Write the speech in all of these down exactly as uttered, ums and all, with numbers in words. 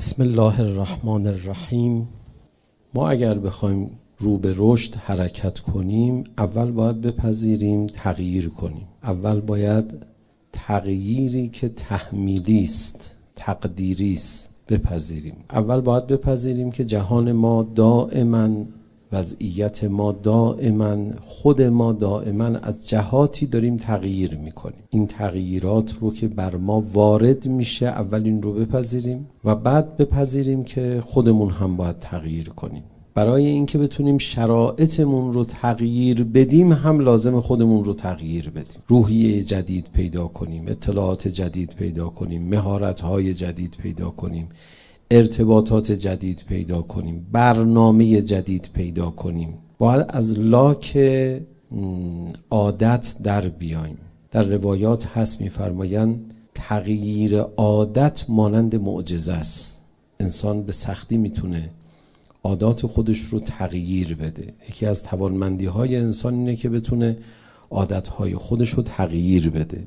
بسم الله الرحمن الرحیم. ما اگر بخوایم رو به رشد حرکت کنیم، اول باید بپذیریم تغییر کنیم. اول باید تغییری که تحمیلی است، تقدیری است، بپذیریم. اول باید بپذیریم که جهان ما دائما، وضعیت ما دائما، خود ما دائما از جهاتی داریم تغییر میکنیم. این تغییرات رو که بر ما وارد میشه، اول این رو بپذیریم و بعد بپذیریم که خودمون هم باید تغییر کنیم. برای اینکه بتونیم شرایطمون رو تغییر بدیم، هم لازم خودمون رو تغییر بدیم. روحیه جدید پیدا کنیم، اطلاعات جدید پیدا کنیم، مهارت‌های جدید پیدا کنیم، ارتباطات جدید پیدا کنیم، برنامه جدید پیدا کنیم. باید از لاک عادت در بیایم. در روایات هست می‌فرمایند تغییر عادت مانند معجزه است. انسان به سختی میتونه عادات خودش رو تغییر بده. یکی از توانمندی‌های انسان اینه که بتونه عادت‌های خودش رو تغییر بده.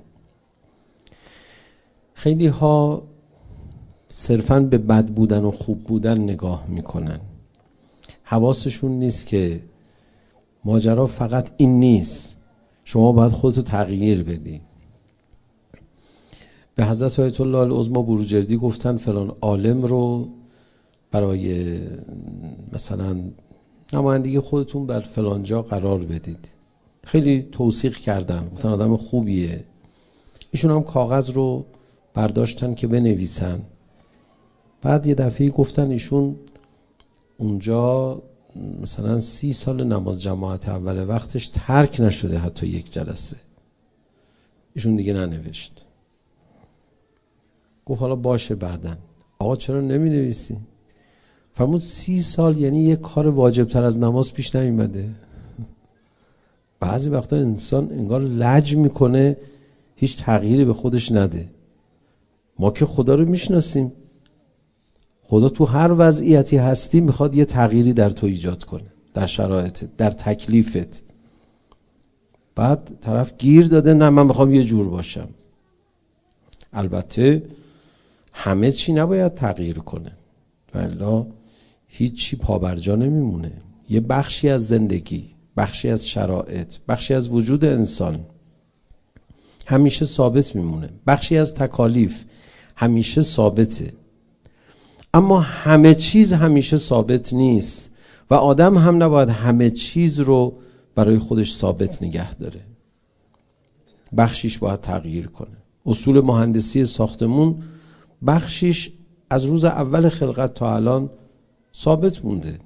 خیلی ها صرفاً به بد بودن و خوب بودن نگاه میکنن. حواسشون نیست که ماجرا فقط این نیست. شما باید خودتو تغییر بدی. به حضرت آیت الله العظمی بروجردی گفتن فلان عالم رو برای مثلا نمایندگی خودتون بر فلان جا قرار بدید. خیلی توصیق کردن، گفتن آدم خوبیه. ایشون هم کاغذ رو برداشتن که بنویسن. بعد یه دفعه گفتن ایشون اونجا مثلا سی سال نماز جماعت اول وقتش ترک نشده، حتی یک جلسه. ایشون دیگه ننوشت. گفت حالا باشه بعدن. آقا چرا نمی نویسی؟ فرمود سی سال یعنی یک کار واجب تر از نماز پیش نمیمده. بعضی وقتا انسان انگار لج میکنه هیچ تغییری به خودش نده. ما که خدا رو میشناسیم. خدا تو هر وضعیتی هستی میخواد یه تغییری در تو ایجاد کنه، در شرایطت، در تکلیفت. بعد طرف گیر داده نه من میخوام یه جور باشم. البته همه چی نباید تغییر کنه، والا هیچ چی پابرجا نمیمونه. یه بخشی از زندگی، بخشی از شرایط، بخشی از وجود انسان همیشه ثابت میمونه. بخشی از تکالیف همیشه ثابته. اما همه چیز همیشه ثابت نیست و آدم هم نباید همه چیز رو برای خودش ثابت نگه داره. بخشیش باید تغییر کنه. اصول مهندسی ساختمون بخشیش از روز اول خلقت تا الان ثابت مونده.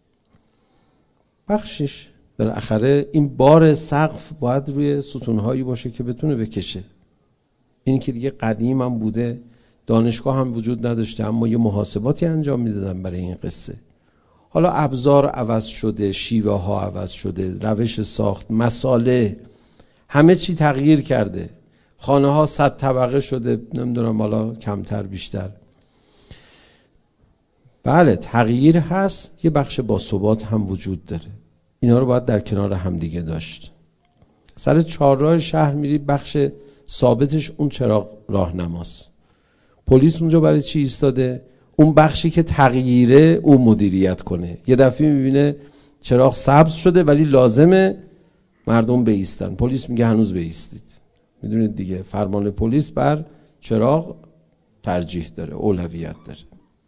بخشیش بالاخره این بار سقف باید روی ستونهایی باشه که بتونه بکشه. این که دیگه قدیم هم بوده، دانشگاه هم وجود نداشته، اما یه محاسباتی انجام میدادن برای این قصه. حالا ابزار عوض شده، شیوه ها عوض شده، روش ساخت، مساله، همه چی تغییر کرده. خانه ها صد طبقه شده، نمیدونم حالا کمتر بیشتر. بله تغییر هست، یه بخش با ثبات هم وجود داره. اینا رو باید در کنار هم دیگه داشت. سر چهارراه شهر میری، بخش ثابتش اون چراغ راهنماست. پلیس اونجا برای چی ایستاده؟ اون بخشی که تغییره اون مدیریت کنه. یه دفعه میبینه چراغ سبز شده ولی لازمه مردم بایستن. پلیس میگه هنوز بایستید. میدونید دیگه فرمان پلیس بر چراغ ترجیح داره، اولویت داره.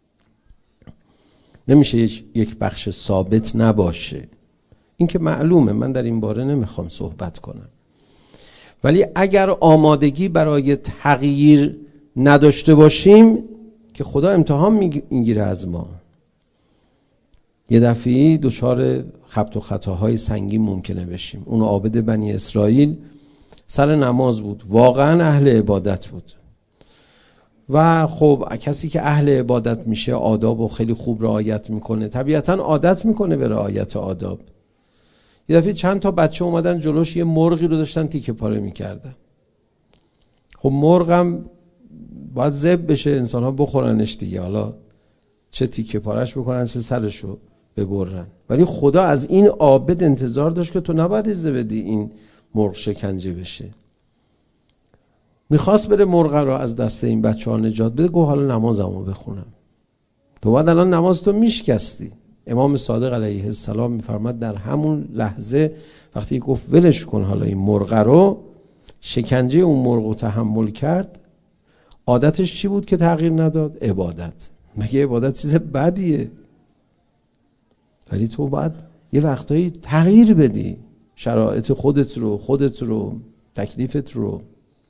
نمیشه یک بخش ثابت نباشه. این که معلومه، من در این باره نمیخوام صحبت کنم. ولی اگر آمادگی برای تغییر نداشته باشیم که خدا امتحان میگیره از ما. یه دفعی دچار خبط و خطاهای سنگین ممکنه بشیم. اون عابد بنی اسرائیل سر نماز بود، واقعا اهل عبادت بود و خب کسی که اهل عبادت میشه آداب و خیلی خوب رعایت میکنه، طبیعتا عادت میکنه به رعایت آداب. یه دفعه چند تا بچه اومدن جلوش، یه مرغی رو داشتن تیکه پاره میکردن. خب مرغم باید ذبح بشه، انسان ها بخورنش دیگه. حالا چه تیکه پارش بکنن چه سرشو ببرن. ولی خدا از این عابد انتظار داشت که تو نباید اجازه بدی این مرغ شکنجه بشه. میخواست بره مرغ رو از دست این بچه ها نجات بده. گفت حالا نمازمو بخونم. تو باید الان نماز تو میشکستی. امام صادق علیه السلام میفرماد در همون لحظه وقتی گفت ولش کن حالا این مرغ رو، شکنجه اون مرغ رو تحمل کرد، عادتش چی بود که تغییر نداد؟ عبادت. مگه عبادت چیز بدیه؟ ولی تو باید یه وقتایی تغییر بدی شرایط خودت رو، خودت رو، تکلیفت رو.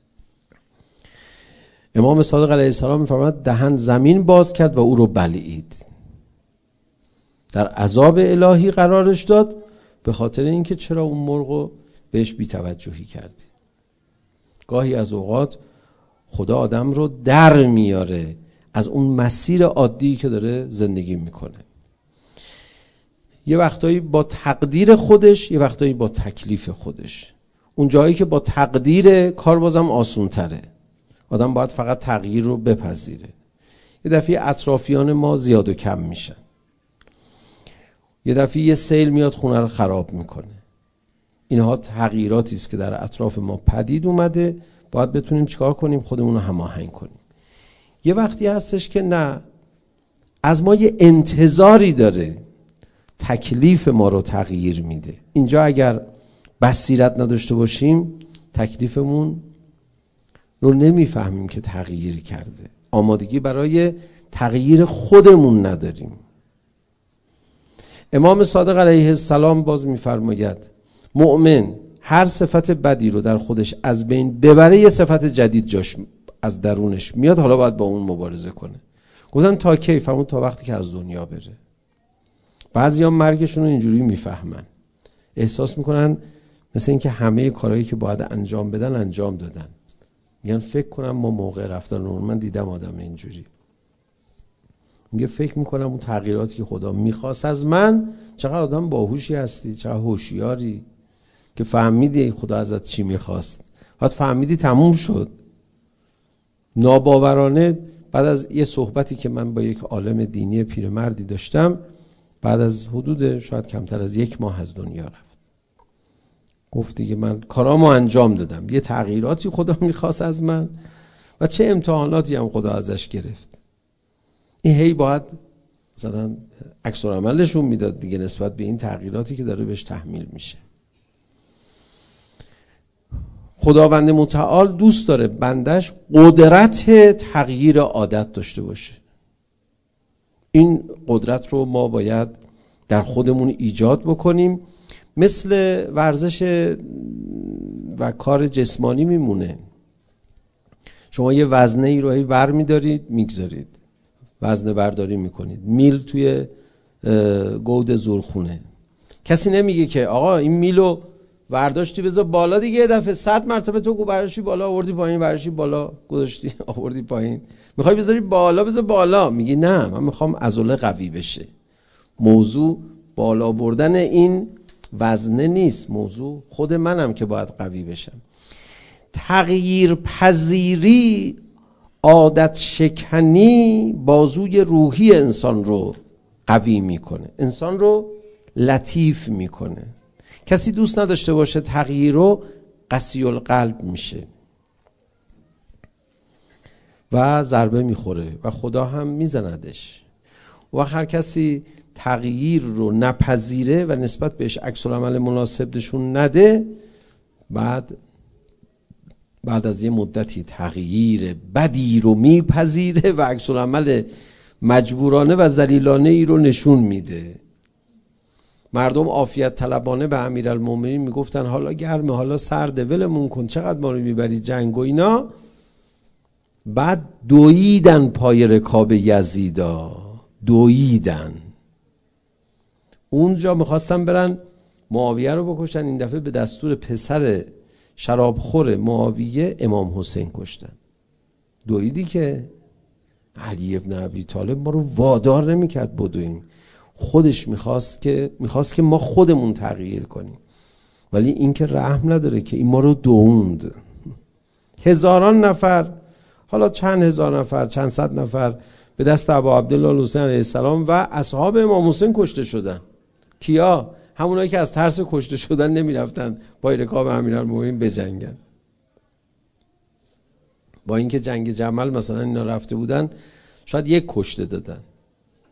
امام صادق علیه السلام میفرماد دهن زمین باز کرد و او رو بلعید، در عذاب الهی قرارش داد به خاطر اینکه چرا اون مرغو بهش بی‌توجهی کردی. گاهی از اوقات خدا آدم رو در میاره از اون مسیر عادی که داره زندگی میکنه، یه وقتایی با تقدیر خودش، یه وقتایی با تکلیف خودش. اون جایی که با تقدیر کار بازم آسون تره، آدم باید فقط تغییر رو بپذیره. یه دفعه اطرافیان ما زیاد و کم میشن، یه دفعه یه سیل میاد خونه رو خراب میکنه. اینها تغییراتی است که در اطراف ما پدید اومده، باید بتونیم چیکار کنیم؟ خودمون رو هماهنگ کنیم. یه وقتی هستش که نه، از ما یه انتظاری داره، تکلیف ما رو تغییر میده. اینجا اگر بصیرت نداشته باشیم تکلیفمون رو نمیفهمیم که تغییر کرده، آمادگی برای تغییر خودمون نداریم. امام صادق علیه السلام باز میفرماید مؤمن هر صفت بدی رو در خودش از بین ببره یه صفت جدید جاش از درونش میاد، حالا باید با اون مبارزه کنه. گفتن تا کی؟ فرمود تا وقتی که از دنیا بره. بعضیا مرگشون رو اینجوری میفهمن، احساس میکنن مثل اینکه همه کارهایی که باید انجام بدن انجام دادن. میگن فکر کنم ما موقع رفتن رو، من دیدم آدم اینجوری میگه فکر میکنم اون تغییراتی که خدا میخواست از من، چقدر آدم باهوشی هستی، چقدر هوشیاری که فهمیدی خدا ازت چی میخواست، بعد فهمیدی تموم شد. ناباورانه بعد از یه صحبتی که من با یک عالم دینی پیرمردی داشتم، بعد از حدود شاید کمتر از یک ماه از دنیا رفت. گفت دیگه من کارامو انجام دادم، یه تغییراتی خدا میخواست از من و چه امتحاناتی هم خدا ازش گرفت. این هی باید مثلا عکس العملشون میداد دیگه نسبت به این تغییراتی که داره بهش تحمیل میشه. خداوند متعال دوست داره بندش قدرت تغییر عادت داشته باشه. این قدرت رو ما باید در خودمون ایجاد بکنیم. مثل ورزش و کار جسمانی میمونه. شما یه وزنه ای رو بر میدارید میگذارید، وزنه برداری میکنید، میل توی گود زورخونه. کسی نمیگه که آقا این میلو برداشتی بذار بالا دیگه، یه دفعه صد مرتبه تو برداشتی بالا آوردی پایین، برداشتی بالا گذاشتی آوردی پایین، میخوای بذاری بالا بذار بالا. میگی نه، من میخوام عضله قوی بشه. موضوع بالا بردن این وزنه نیست، موضوع خود منم که باید قوی بشم. تغییر پذیری، عادت شکنی بازوی روحی انسان رو قوی میکنه، انسان رو لطیف میکنه. کسی دوست نداشته باشه تغییر رو قسی القلب میشه و ضربه میخوره و خدا هم میزندش. و هر کسی تغییر رو نپذیره و نسبت بهش عکس العمل مناسب نشون نده، بعد بعد از یه مدتی تغییر بدی رو میپذیره و عکس العمل مجبورانه و ذلیلانه ای رو نشون میده. مردم عافیت طلبانه به امیرالمومنین میگفتن حالا گرمه حالا سرده ولمون کن، چقدر ما رو میبری جنگ و اینا. بعد دویدن پای رکاب یزیدا، دویدن. اونجا میخواستن برن معاویه رو بکشن، این دفعه به دستور پسر شرابخور معاویه امام حسین کشتن. دویدی که علی ابن ابی طالب ما رو وادار نمیکرد بدویم، خودش میخواست که میخواست که ما خودمون تغییر کنیم، ولی این که رحم نداره که این ما رو دووند. هزاران نفر، حالا چند هزار نفر، چند صد نفر به دست ابا عبدالله الحسین علیه السلام و اصحاب امام حسین کشته شدن. کیا؟ همونایی که از ترس کشته شدن نمیرفتن با رکاب امیرالمومنین بجنگن. با اینکه جنگ جمل مثلا اینا رفته بودن شاید یک کشته دادن،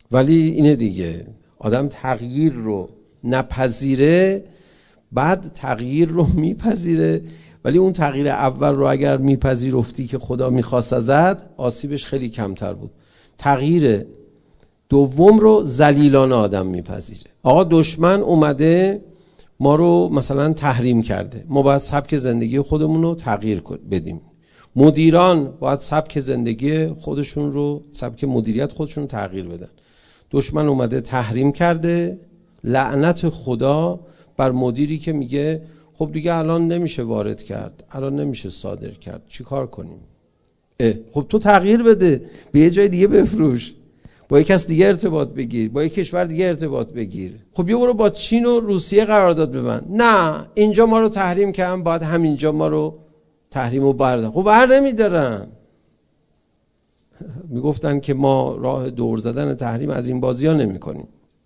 ولی اینه دیگه، آدم تغییر رو نپذیره، بعد تغییر رو میپذیره، ولی اون تغییر اول رو اگر میپذیرفتی که خدا میخواست ازت، آسیبش خیلی کمتر بود. تغییر دوم رو ذلیلانه آدم میپذیره. آقا دشمن اومده ما رو مثلا تحریم کرده، ما باید سبک زندگی خودمون رو تغییر بدیم. مدیران باید سبک زندگی خودشون رو، سبک مدیریت خودشون رو تغییر بدن. دشمن اومده تحریم کرده، لعنت خدا بر مدیری که میگه خب دیگه الان نمیشه وارد کرد، الان نمیشه صادر کرد، چی کار کنیم؟ خب تو تغییر بده، به یه جای دیگه بفروش، با یک کس دیگه ارتباط بگیر، با یک کشور دیگه ارتباط بگیر. خب یه برو با چین و روسیه قرارداد ببند. نه اینجا ما رو تحریم کردن، باید همینجا ما رو تحریم رو بردارن. خب بر نمیدارن. میگفتن که ما راه دور زدن تحریم از این بازی ها نمی کنیم.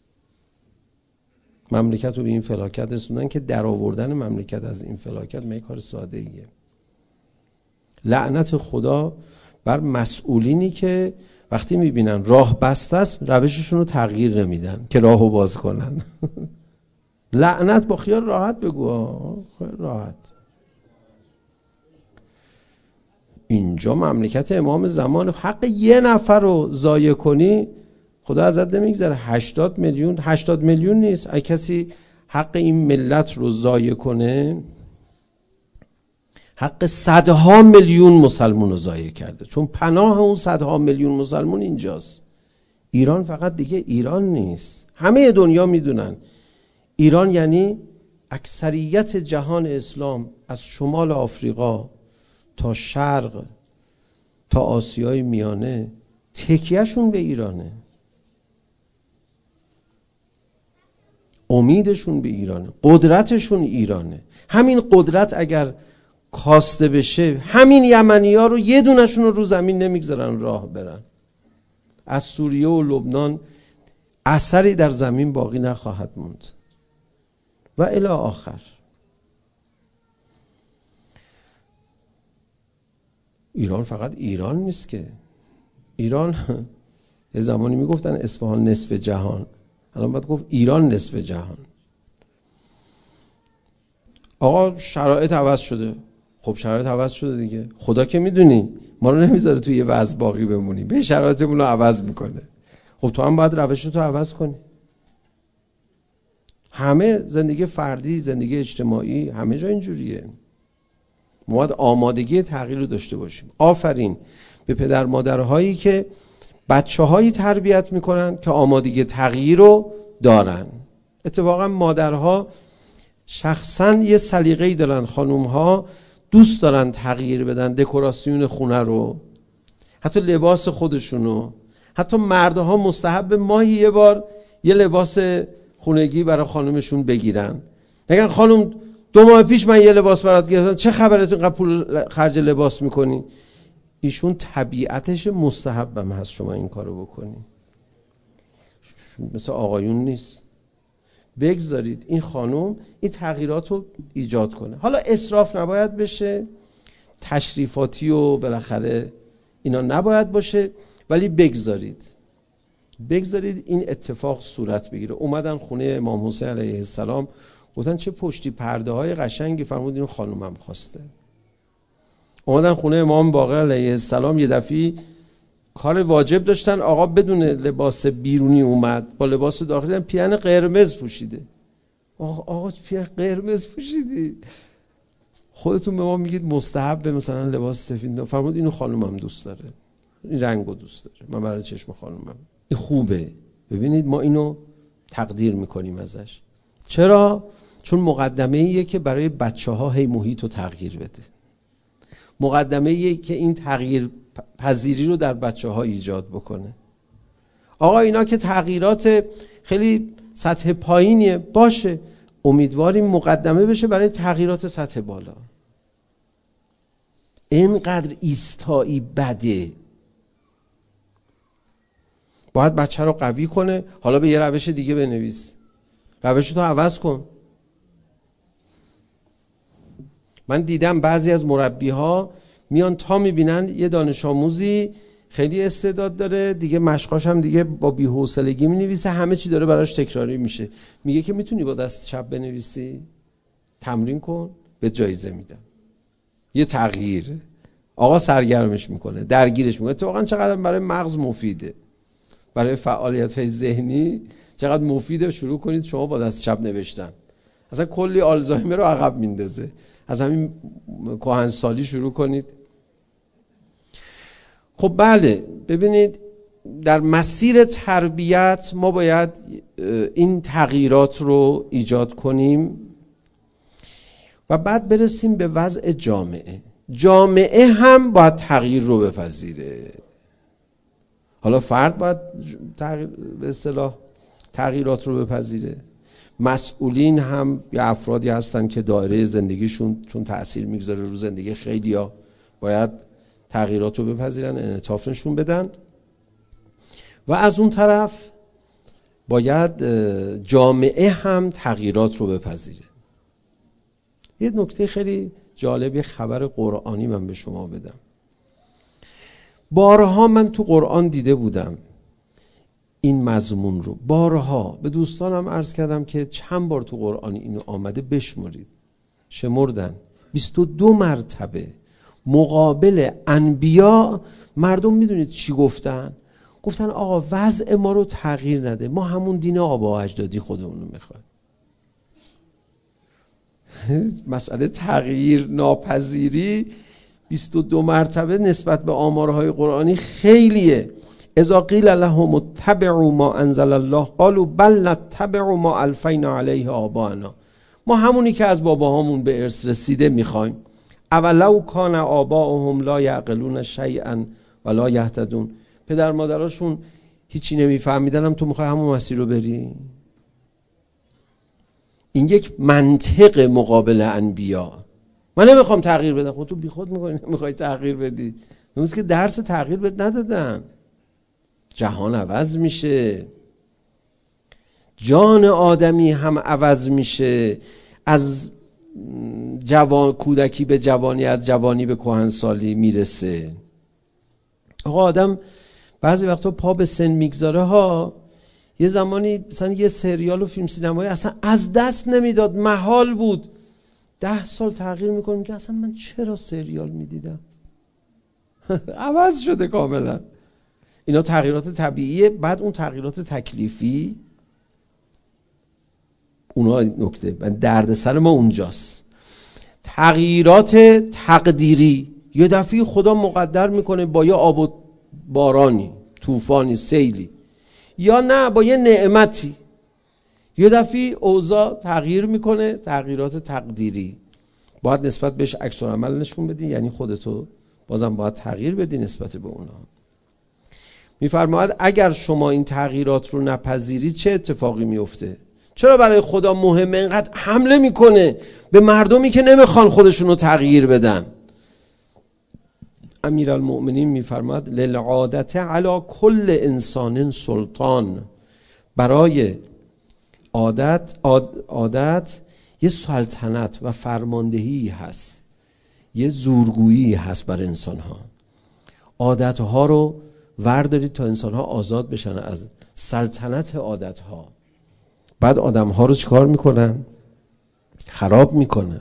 مملکت رو به این فلاکت رسوندن که در آوردن مملکت از این فلاکت می کار ساده ایه. لعنت خدا بر مسئولینی که وقتی میبینن راه بسته است روششون رو تغییر نمیدن که راهو باز کنن. لعنت با خیال راحت بگو، راحت. اینجا مملکت امام زمان، حق یه نفر رو ضایع کنی خدا ازت نمیگذره. هشتاد میلیون، هشتاد میلیون نیست، اگه کسی حق این ملت رو ضایع کنه حق صدها میلیون مسلمون رو ضایع کرده، چون پناه اون صدها میلیون مسلمون اینجاست. ایران فقط دیگه ایران نیست، همه دنیا میدونن ایران یعنی اکثریت جهان اسلام، از شمال آفریقا تا شرق تا آسیای میانه تکیهشون به ایرانه، امیدشون به ایرانه، قدرتشون ایرانه. همین قدرت اگر کاسته بشه، همین یمنی ها رو یه دونشون رو رو زمین نمیگذارن راه برن. از سوریه و لبنان اثری در زمین باقی نخواهد موند و الی آخر. ایران فقط ایران نیست که، ایران یه زمانی میگفتن اصفهان نصف جهان، الان باید گفت ایران نصف جهان. آقا شرایط عوض شده، خب شرایط عوض شده دیگه، خدا که میدونی ما رو نمیذاره توی یه وضع باقی بمونی، به شرایطمون رو عوض میکنه. خب تو هم باید روشتو عوض کنی. همه زندگی فردی، زندگی اجتماعی، همه جا اینجوریه. ما باید آمادگی تغییر رو داشته باشیم. آفرین به پدر مادرهایی که بچه هایی تربیت میکنن که آمادگی تغییر رو دارن. اتفاقا مادرها شخصا یه سلیقه‌ای دارن، خانومها دوست دارن تغییر بدن، دکوراسیون خونه رو، حتی لباس خودشونو. حتی مردها مستحب ماهی یه بار یه لباس خونگی برای خانومشون بگیرن، نگن خانوم دو ماه پیش من یه لباس برات گرفتم، چه خبره تو اینقدر پول خرج لباس میکنی؟ ایشون طبیعتش مستحبم هست شما این کارو بکنی، مثل آقایون نیست. بگذارید این خانم این تغییرات رو ایجاد کنه. حالا اسراف نباید بشه، تشریفاتی و بالاخره اینا نباید باشه، ولی بگذارید بگذارید این اتفاق صورت بگیره. اومدن خونه امام حسین علیه السلام، گفتن چه پشتی پرده های قشنگی، فرمود اینو خانومم خواسته. اومدن خونه امام باقر علیه السلام، یه دفعی کار واجب داشتن، آقا بدون لباس بیرونی اومد، با لباس داخلی پیرهن قرمز پوشیده. آقا آقا پیرهن قرمز پوشیدی، خودتون به ما میگید مستحب مثلا لباس سفید؟ فرمود اینو خانومم دوست داره، این رنگو دوست داره، من برای چشم خانومم این خوبه. ببینید ما اینو تقدیر میکنیم ازش. چرا؟ چون مقدمه ایه که برای بچه ها هی محیط رو تغییر بده، مقدمه ایه که این تغییر پذیری رو در بچه ها ایجاد بکنه. آقا اینا که تغییرات خیلی سطح پایینیه، باشه، امیدواریم مقدمه بشه برای تغییرات سطح بالا. اینقدر ایستایی بده، باید بچه رو قوی کنه. حالا به یه روش دیگه بنویس، روش تو عوض کن. من دیدم بعضی از مربی ها میان تا میبینن یه دانش آموزی خیلی استعداد داره دیگه، مشقاش هم دیگه با بی‌حوصلگی می‌نویسه، همه چی داره براش تکراری میشه. میگه که میتونی با دست چپ بنویسی؟ تمرین کن به جایزه میدم. یه تغییر. آقا سرگرمش میکنه، درگیرش میکنه. اتفاقا چقدر برای مغز مفیده، برای فعالیت‌های ذهنی چقدر مفیده شروع کنید شما با دست چپ نوشتن. اصلا کلی آلزایمر رو عقب میندازه. از همین کهنسالی شروع کنید. خب بله، ببینید در مسیر تربیت ما باید این تغییرات رو ایجاد کنیم و بعد برسیم به وضع جامعه. جامعه هم باید تغییر رو بپذیره. حالا فرد باید تغییر به اصطلاح تغییرات رو بپذیره، مسئولین هم یا افرادی هستن که دایره زندگیشون چون تأثیر میگذاره رو زندگی خیلیا باید تغییرات رو بپذیرن، انعطاف نشون بدن. و از اون طرف باید جامعه هم تغییرات رو بپذیره. یه نکته خیلی جالب، خبر قرآنی من به شما بدم. بارها من تو قرآن دیده بودم این مضمون رو، بارها به دوستانم عرض کردم که چند بار تو قرآن اینو آمده، بشمرید. شمردن بیست و دو مرتبه مقابل انبیا مردم میدونید چی گفتن؟ گفتن آقا وضع ما رو تغییر نده، ما همون دین آبا و اجدادی خودمون رو میخوایم. مسئله تغییر ناپذیری بیست و دو مرتبه نسبت به آمارهای قرآنی خیلیه. اذا قیل لهم اتبعوا ما انزل الله قالوا بل نتبع ما الفینا علیه آباءنا. ما همونی که از باباهامون به ارث رسیده میخوایم. اولو کان آباؤهم لا یعقلون شیئا ولا یهتدون. پدر مادراشون هیچی نمیفهمیدن، هم تو میخوای همون مسیر رو بری؟ این یک منطق مقابل انبیا. من نمیخوام تغییر بدم. خب تو بیخود میکنی نمیخوای تغییر بدی. نمیشه که درس تغییر بد ندادن. جهان عوض میشه، جان آدمی هم عوض میشه، از جوان کودکی به جوانی، از جوانی به کهنسالی میرسه. آقا آدم بعضی وقتا پا به سن میگذاره ها. یه زمانی مثلا یه سریال و فیلم سینمایی اصلا از دست نمیداد، محال بود. ده سال تغییر میکنه که اصلا من چرا سریال میدیدم؟ عوض شده کاملا. اینا تغییرات طبیعیه. بعد اون تغییرات تکلیفی، اونا نکته و دردسر ما اونجاست. تغییرات تقدیری، یه دفعه خدا مقدر میکنه با یه آب و بارانی، طوفانی، سیلی، یا نه با یه نعمتی یه دفعه اوضاع تغییر میکنه. تغییرات تقدیری باید نسبت بهش عکس العمل نشون بدی، یعنی خودتو بازم باید تغییر بدی نسبت به اونا. میفرماید اگر شما این تغییرات رو نپذیرید چه اتفاقی میفته؟ چرا برای خدا مهمه اینقدر حمله میکنه به مردمی که نمیخوان خودشون رو تغییر بدن؟ امیرالمؤمنین میفرماید للعادت علی کل انسان سلطان. برای عادت عادت یه سلطنت و فرماندهی هست، یه زورگویی هست بر انسان ها. عادت ها رو وردارید تا انسان ها آزاد بشن از سلطنت عادت ها. بعد آدم ها رو چیکار میکنن؟ خراب میکنن.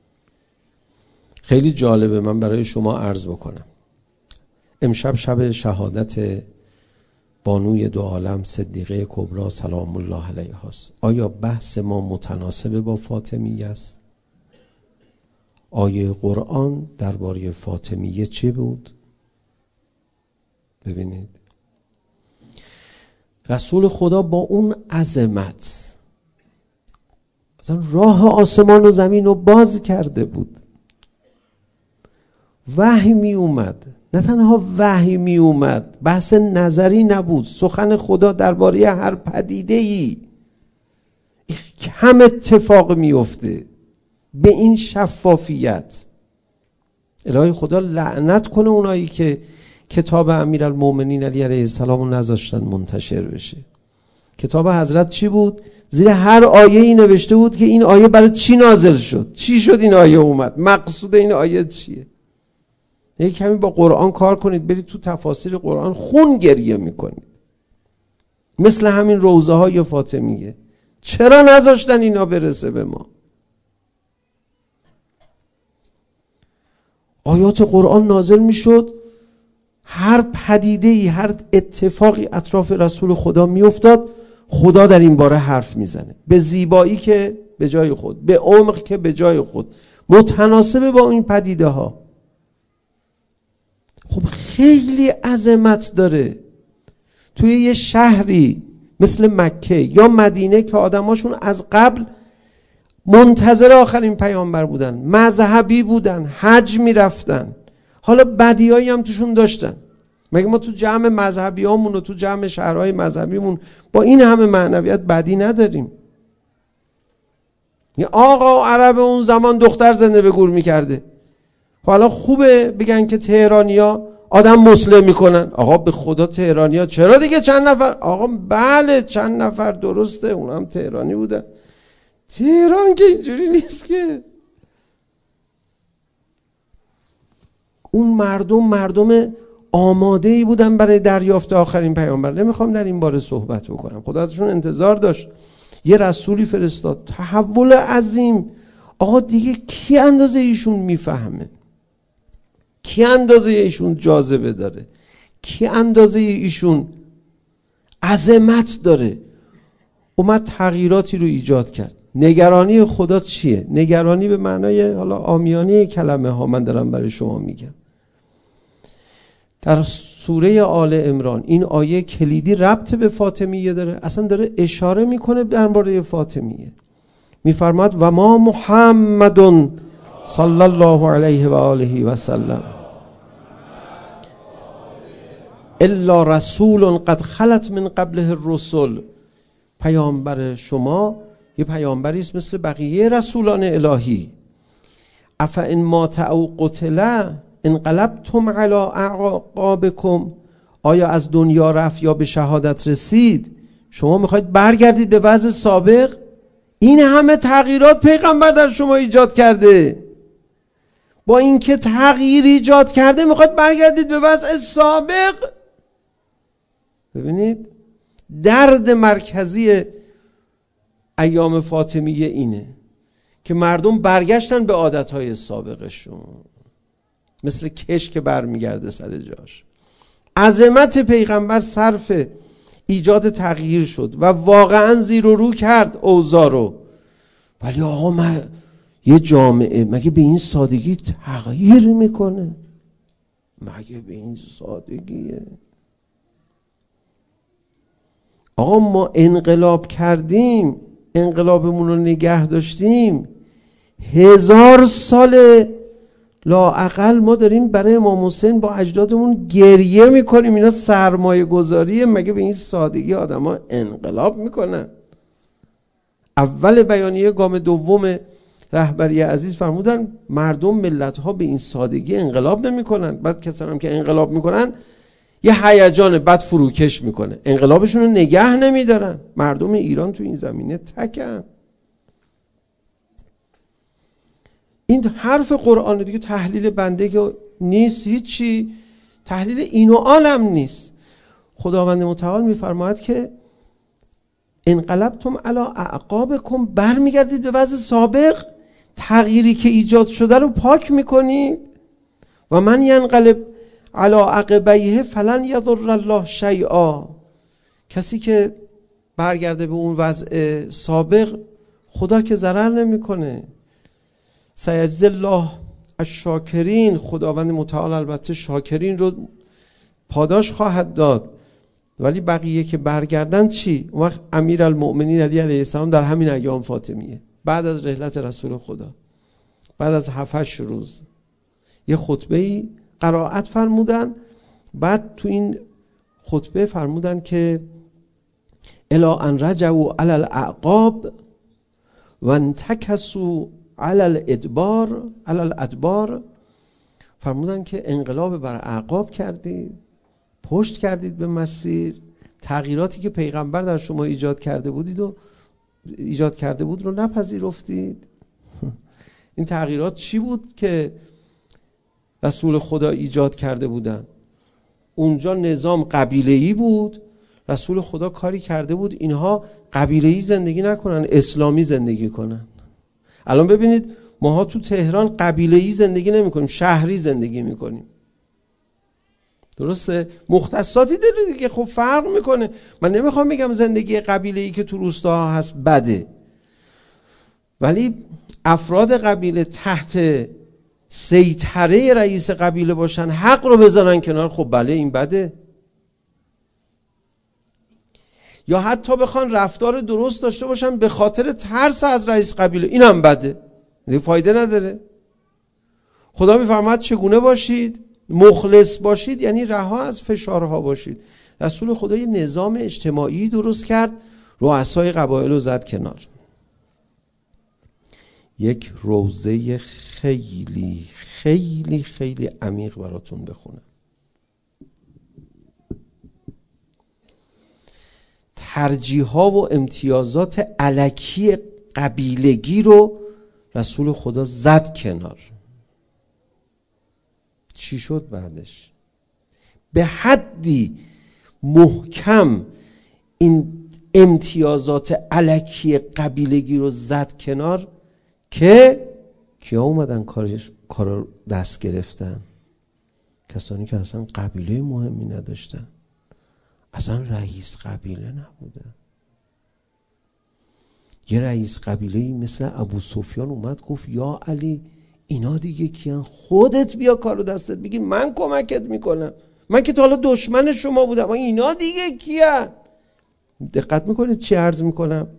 خیلی جالبه، من برای شما عرض بکنم. امشب شب شهادت بانوی دو عالم صدیقه کبری سلام الله علیها است. آیا بحث ما متناسب با فاطمیه است؟ آیه قرآن درباره فاطمیه چی بود؟ ببینید رسول خدا با اون عظمت مثلا راه آسمان و زمین رو باز کرده بود. وحی می اومد، نه تنها وحی می اومد، بحث نظری نبود، سخن خدا درباره هر پدیده‌ای هم اتفاق میفته به این شفافیت. الهی خدا لعنت کنه اونایی که کتاب امیرالمؤمنین علی علیه السلام رو نذاشتن منتشر بشه. کتاب حضرت چی بود؟ زیر هر آیه ای نوشته بود که این آیه برای چی نازل شد، چی شد این آیه اومد، مقصود این آیه چیه. یک کمی با قرآن کار کنید، برید تو تفاسیر قرآن، خون گریه میکنید. مثل همین روضه های فاطمیه. چرا نذاشتن اینا برسه به ما؟ آیات قرآن نازل میشد، هر پدیده‌ای، هر اتفاقی اطراف رسول خدا میافتاد، خدا در این باره حرف میزنه، به زیبایی که به جای خود، به عمق که به جای خود، متناسب با این پدیده ها. خب خیلی عظمت داره توی یه شهری مثل مکه یا مدینه که آدماشون از قبل منتظر آخرین پیامبر بودن، مذهبی بودن، حج میرفتن، حالا بدیایی هم توشون داشتن. مگه ما تو جمع مذهبی هامون و تو جمع شهرهای مذهبیمون با این همه معنویت بدی نداریم؟ یه آقا عرب اون زمان دختر زنده به گور میکرده، حالا خوبه بگن که تهرانیا آدم مسلم میکنن. آقا به خدا تهرانیا چرا دیگه چند نفر؟ آقا بله چند نفر درسته، اون هم تهرانی بودن. تهران که اینجوری نیست که. اون مردم مردم آماده ای بودن برای دریافت آخرین پیامبر. نمیخوام در این باره صحبت بکنم، خدا ازشون انتظار داشت، یه رسولی فرستاد، تحول عظیم. آقا دیگه کی اندازه ایشون میفهمه؟ کی اندازه ایشون جاذبه داره؟ کی اندازه ایشون عظمت داره؟ اومد تغییراتی رو ایجاد کرد. نگرانی خدا چیه؟ نگرانی به معنای حالا عامیانه کلمه ها من دارم برای شما میگم. در سوره آل عمران این آیه کلیدی ربط به فاطمیه داره، اصلا داره اشاره میکنه درباره فاطمیه. میفرماد و ما محمد صلی الله علیه و آله و سلم الا رسول قد خلت من قبله الرسل. پیامبر شما یه پیامبری است مثل بقیه رسولان الهی. اف ان مات او قتل انقلبتم علی اعقابکم. آیا از دنیا رفت یا به شهادت رسید شما میخواید برگردید به وضع سابق؟ این همه تغییرات پیغمبر در شما ایجاد کرده، با اینکه تغییر ایجاد کرده میخواید برگردید به وضع سابق؟ ببینید درد مرکزی ایام فاطمیه اینه که مردم برگشتن به عادتهای سابقشون، مثل کش که برمیگرده سر جاش. عظمت پیغمبر صرف ایجاد تغییر شد و واقعا زیر و رو کرد اوضاع رو. ولی آقا من یه جامعه مگه به این سادگی تغییر میکنه؟ مگه به این سادگیه؟ آقا ما انقلاب کردیم، انقلابمون رو نگه داشتیم، هزار سال لااقل ما داریم برای امام حسین با اجدادمون گریه میکنیم. اینا سرمایه گذاریه؟ مگه به این سادگی آدم ها انقلاب میکنن؟ اول بیانیه گام دوم رهبری عزیز فرمودن مردم ملت ها به این سادگی انقلاب نمیکنن. بعد کسان هم که انقلاب میکنن یه هیجان بد فروکش میکنه، انقلابشون رو نگه نمیدارن. مردم ایران تو این زمینه تکن. این حرف قرآن دیگه تحلیل بنده که نیست، هیچی تحلیل این و آن هم نیست. خداوند متعال میفرماید که انقلبتم علی اعقابکم، برمیگردید به وضع سابق، تغییری که ایجاد شده رو پاک میکنید. و من ینقلب علی عقبیه فلن یضر الله شیئا. کسی که برگرده به اون وضع سابق خدا که ضرر نمیکنه. سیجزی الله الشاکرین، خداوند متعال البته شاکرین رو پاداش خواهد داد. ولی بقیه که برگردن چی؟ اون وقت امیرالمؤمنین علی علیه السلام در همین ایام فاطمیه بعد از رحلت رسول خدا، بعد از هفت هشت روز یه خطبه‌ای قرائت فرمودن. بعد تو این خطبه فرمودن که الا ان رجعوا علی الاعقاب و انتکسوا علی الادبار علی الادبار. فرمودن که انقلاب بر اعقاب کردید، پشت کردید به مسیر، تغییراتی که پیغمبر در شما ایجاد کرده بودید و ایجاد کرده بود رو نپذیرفتید. این تغییرات چی بود که رسول خدا ایجاد کرده بودن. اونجا نظام قبیله‌ای بود، رسول خدا کاری کرده بود اینها قبیله‌ای زندگی نکنن، اسلامی زندگی کنن. الان ببینید ماها تو تهران قبیله‌ای زندگی نمی‌کنیم، شهری زندگی می‌کنیم. درسته؟ مختصاتی داره دیگه، خب فرق میکنه. من نمیخوام بگم زندگی قبیله‌ای که تو روستاها هست بده، ولی افراد قبیله تحت سیطره رئیس قبیله باشن، حق رو بذارن کنار، خب بله این بده. یا حتی بخوان رفتار درست داشته باشن به خاطر ترس از رئیس قبیله، این هم بده، دیگه فایده نداره. خدا میفرماید چگونه باشید؟ مخلص باشید، یعنی رها از فشارها باشید. رسول خدا یه نظام اجتماعی درست کرد، رؤسای قبایل رو زد کنار. یک روضه خیلی خیلی خیلی عمیق براتون بخونم. ترجیحات و امتیازات الکی قبیلگی رو رسول خدا زد کنار. چی شد بعدش؟ به حدی محکم این امتیازات الکی قبیلگی رو زد کنار که کیا اومدن کارش کار دست گرفتن؟ کسانی که اصلا قبیله مهمی نداشتن، اصلا رئیس قبیله نبودن. یه رئیس قبیله مثل ابو سفیان اومد گفت یا علی اینا دیگه کیان؟ خودت بیا کارو دستت بگیر، من کمکت میکنم، من که تا حالا دشمن شما بودم، اینا دیگه کیان؟ دقت میکنید چی عرض میکنم؟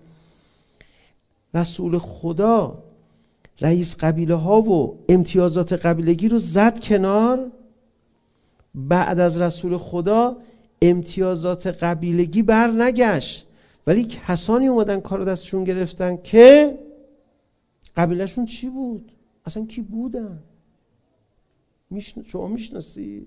رسول خدا رئیس قبیله ها و امتیازات قبیلگی رو زد کنار. بعد از رسول خدا امتیازات قبیلگی بر نگشت، ولی کسانی اومدن کار دستشون گرفتن که قبیلهشون چی بود؟ اصلا کی بودن؟ میشن... شما میشناسی؟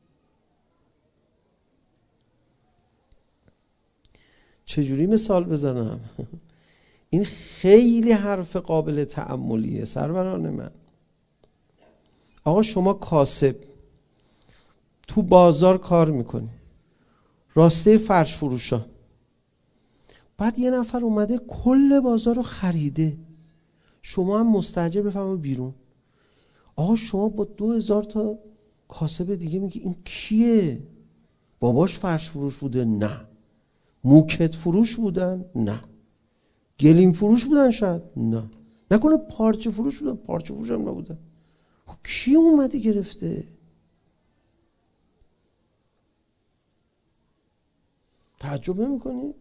چجوری مثال بزنم؟ این خیلی حرف قابل تأملیه سروران من. آقا شما کاسب تو بازار کار میکنی، راسته فرش فروشا، بعد یه نفر اومده کل بازار رو خریده، شما هم مستعجل بفرمایید بیرون. آقا شما با دو هزار تا کاسب دیگه میگی این کیه؟ باباش فرش فروش بوده؟ نه. موکت فروش بودن؟ نه. گلیم فروش بودن؟ شاید نه. نکنه پارچه فروش بودن؟ پارچه فروش هم نبودن. کی اومده گرفته؟ تعجب نمی کنی؟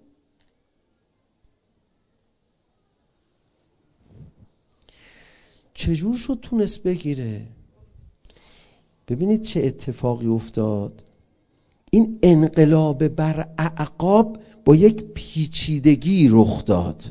چجور شد تونست بگیره؟ ببینید چه اتفاقی افتاد. این انقلاب بر اعقاب با یک پیچیدگی رخ داد.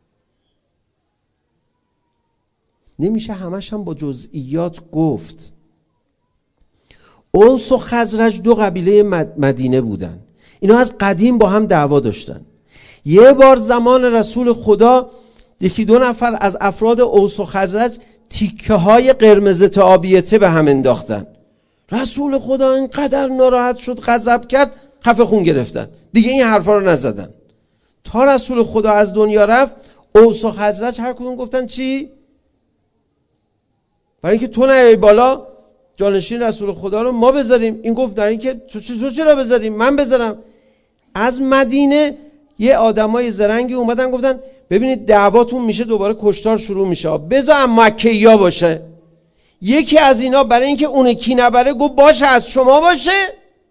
نمیشه همش هم با جزئیات گفت. اوس و خزرج دو قبیله مدینه بودن، اینا از قدیم با هم دعوا داشتن. یه بار زمان رسول خدا یکی دو نفر از افراد اوس و خزرج تیکه های قرمز آبیته به هم انداختن. رسول خدا اینقدر ناراحت شد، غضب کرد، خفه خون گرفتن، دیگه این حرفا رو نزدن. تا رسول خدا از دنیا رفت، اوس و خزرج هر کدوم گفتن چی؟ برای اینکه تو نیای بالا جانشین رسول خدا رو ما بذاریم. این گفت در اینکه تو تو چرا بذاریم؟ من بذارم. از مدینه یه آدمای زرنگی اومدن گفتن ببینید دعواتون میشه، دوباره کشتار شروع میشه، بذار مکه‌یا باشه. یکی از اینا برای اینکه اون کی نبره گفت باشه از شما باشه.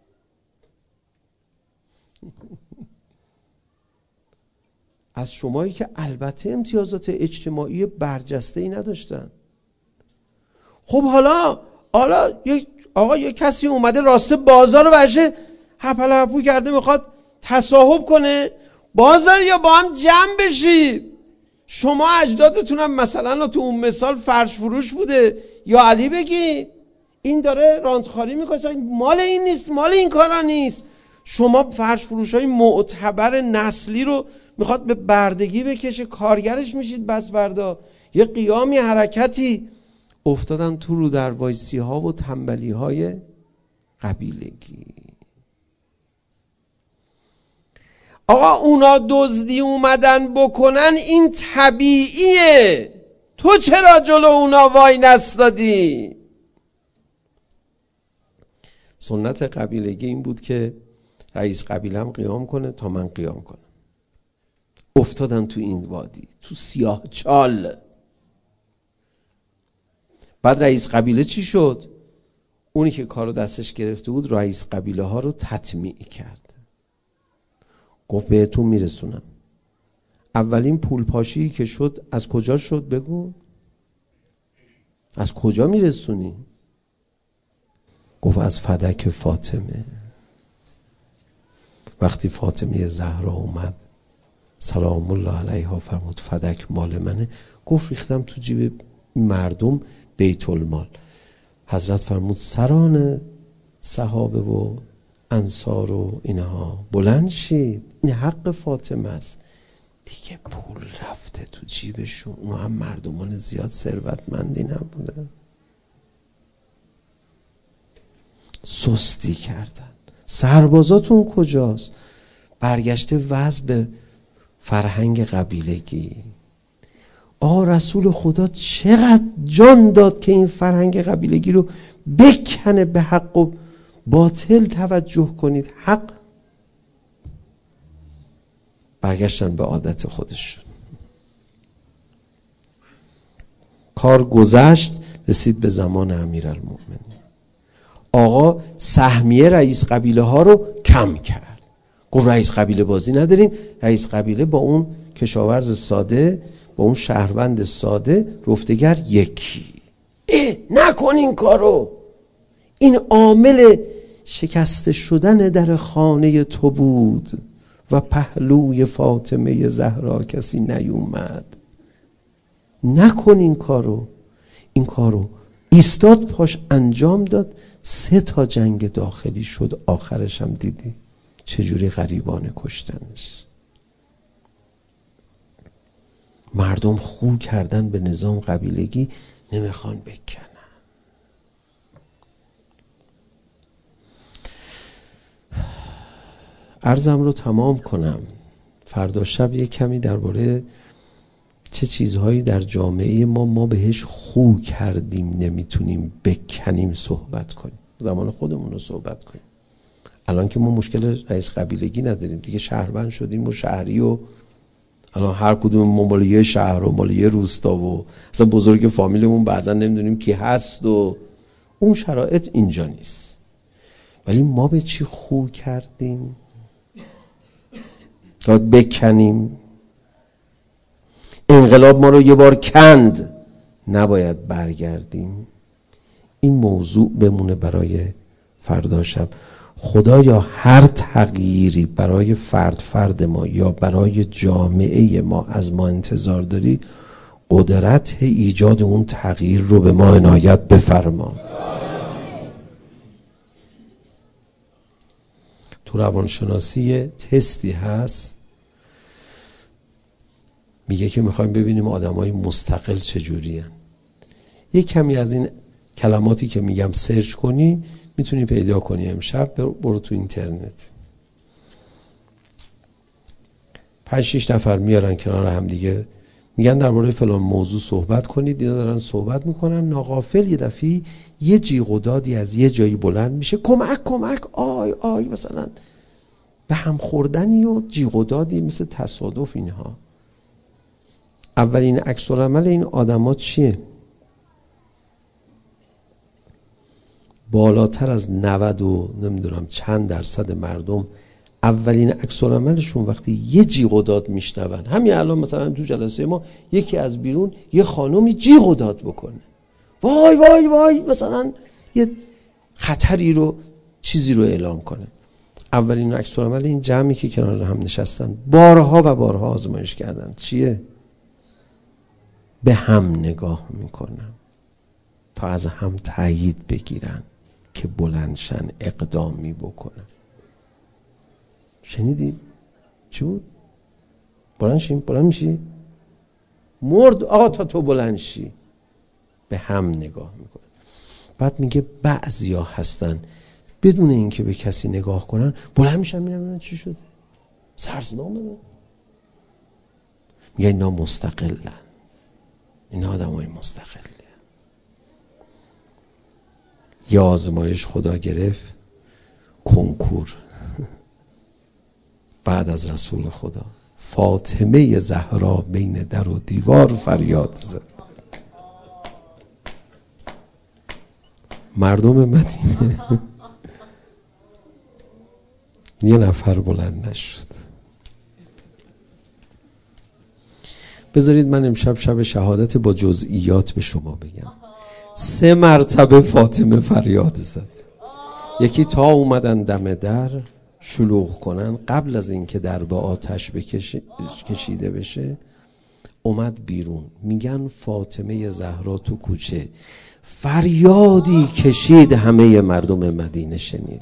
از شمایی که البته امتیازات اجتماعی برجسته‌ای نداشتن. خب حالا حالا یک آقا یک کسی اومده راسته بازار رو برشه هپل هپو کرده، میخواد تصاحب کنه. بازار یا با هم جمع بشید. شما اجدادتون هم مثلا تو اون مثال فرش فروش بوده، یا علی بگید این داره رانتخاری میکنه، مال این نیست، مال این کارا نیست. شما فرش فروش های معتبر نسلی رو میخواد به بردگی بکشه، کارگرش میشید بس فردا. یه قیامی حرکتی افتادن تو رو در وایسی ها و تنبلی های قبیلگی. آقا اونا دزدی اومدن بکنن، این طبیعیه، تو چرا جلو اونا وای نستادی؟ سنت قبیلگی این بود که رئیس قبیله هم قیام کنه تا من قیام کنم. افتادن تو این وادی، تو سیاه چال. بعد رئیس قبیله چی شد؟ اونی که کارو دستش گرفته بود رئیس قبیله ها رو تطمیع کرد. گفت بهتون میرسونم. اولین پول پاشی که شد از کجا شد بگو؟ از کجا میرسونی؟ گفت از فدک فاطمه. وقتی فاطمه زهرا اومد سلام الله علیها فرمود فدک مال منه، گفت ریختم تو جیب مردم بیت المال. حضرت فرمود سران صحابه و انصار و اینها بلند شید، این حق فاطمه است. دیگه پول رفته تو جیبشون، اونها هم مردمان زیاد ثروتمندی نبودن، سستی کردن. سربازاتون کجاست؟ برگشته وضع به فرهنگ قبیلگی. آقا رسول خدا چقدر جان داد که این فرهنگ قبیلگی رو بکنه، به حق و باطل توجه کنید. حق برگشتن به عادت خودش. کار گذشت، رسید به زمان امیرالمومنین. آقا سهمیه رئیس قبیله ها رو کم کرد. گفت رئیس قبیله بازی نداریم. رئیس قبیله با اون کشاورز ساده، با اون شهروند ساده رفتگر یکی. اه نکن این کارو، این عامل شکسته شدن در خانه تو بود و پهلوی فاطمه زهرا کسی نیومد. نکن این کارو. این کارو ایستاد پاش انجام داد. سه تا جنگ داخلی شد، آخرش هم دیدی چجوری غریبانه کشتنش. مردم خو کردن به نظام قبیلگی، نمیخوان بکنن. عرضم رو تمام کنم. فردا شب یک کمی درباره چه چیزهایی در جامعه ما ما بهش خو کردیم نمیتونیم بکنیم صحبت کنیم. زمان خودمون رو صحبت کنیم. الان که ما مشکل رئیس قبیلگی نداریم دیگه، شهروند شدیم و شهری و الان هر کدوم ما مال یه شهر و مال یه روستا و اصلا بزرگ فامیلمون بعضا نمیدونیم کی هست و اون شرایط اینجا نیست. ولی ما به چی خو کردیم؟ باید بکنیم. انقلاب ما رو یه بار کند، نباید برگردیم. این موضوع بمونه برای فردا شب. خدایا هر تغییری برای فرد فرد ما یا برای جامعه ما از ما انتظار داری، قدرت ایجاد اون تغییر رو به ما عنایت بفرما. تو روانشناسی تستی هست میگه که میخوایم ببینیم آدمای مستقل چجوری هن. یک کمی از این کلماتی که میگم سرچ کنی میتونی پیدا کنی. امشب برو تو اینترنت، پنج شیش نفر میارن کنار هم دیگه میگن درباره فلان موضوع صحبت کنید. اینا دارن صحبت میکنن، ناغافل یه دفعه یه جیغ و دادی از یه جایی بلند میشه، کمک کمک آی آی، مثلا به هم خوردنی و جیغ و دادی مثل تصادف. اینها اولین عکس العمل این آدما چیه؟ بالاتر از نود و نمیدونم چند درصد مردم اولین عکس العملشون وقتی یه جیغ و داد میشنون، همین الان مثلا تو جلسه ما یکی از بیرون یه خانومی جیغ و داد بکنه، وای وای وای، مثلا یه خطری رو چیزی رو اعلام کنه، اولین عکس العمل این جمعی که کنار هم نشستن بارها و بارها آزمایش کردن چیه؟ به هم نگاه میکنن تا از هم تایید بگیرن که بلندشن اقدامی بکنن. شنیدی؟ چی بود؟ بلند شیم؟ بلند میشی؟ مرد آقا تا تو بلند شی. به هم نگاه میکنه. بعد میگه بعضیا هستن بدون اینکه به کسی نگاه کنن بلند میشن میرن چی شده، سرزنامه. میگه اینا مستقلن، اینا آدمای مستقله. یه آزمایش خدا گرفت، کنکور بعد از رسول خدا، فاطمه زهرا بین در و دیوار فریاد زد. مردم مدینه یه نفر بلند نشد. بذارید من امشب شب شهادت با جزئیات به شما بگم. سه مرتبه فاطمه فریاد زد. یکی تا اومدن دم در شلوغ کنن، قبل از اینکه در به آتش کشیده بشه اومد بیرون. میگن فاطمه زهرا تو کوچه فریادی کشید، همه مردم مدینه شنیدن.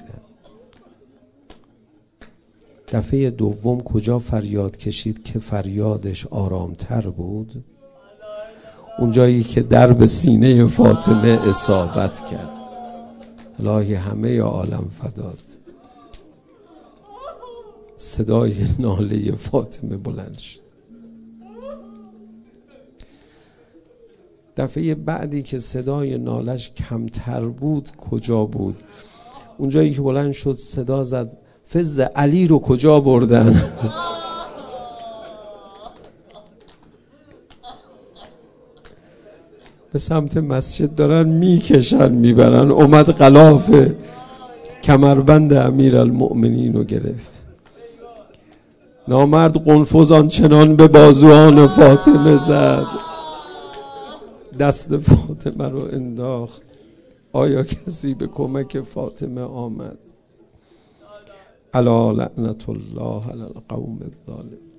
دفعه دوم کجا فریاد کشید که فریادش آرامتر بود؟ اون جایی که درب سینه فاطمه اصابت کرد. الهی همه عالم فدات. صدای ناله فاطمه بلند شد. دفعه بعدی که صدای نالش کمتر بود کجا بود؟ اون جایی که بلند شد صدا زد فز علی رو کجا بردن؟ به سمت مسجد دارن میکشن میبرن. اومد غلاف کمربند امیر المؤمنین رو گرفت. نامرد قنفذ آنچنان به بازوان فاطمه زد، دست فاطمه رو انداخت. آیا کسی به کمک فاطمه آمد؟ الا لعنت الله علی القوم الظالمین.